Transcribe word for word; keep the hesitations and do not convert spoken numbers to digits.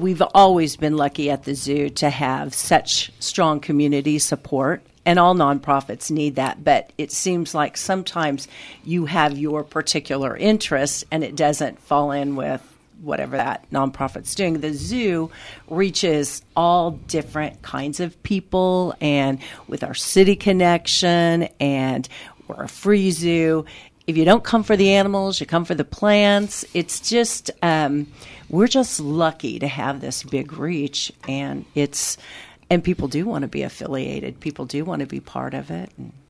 we've always been lucky at the zoo to have such strong community support. And all nonprofits need that, but it seems like sometimes you have your particular interest and it doesn't fall in with whatever that nonprofit's doing. The zoo reaches all different kinds of people, and with our city connection, and we're a free zoo. If you don't come for the animals, you come for the plants. It's just, um, we're just lucky to have this big reach, and it's, and people do want to be affiliated. People do want to be part of it.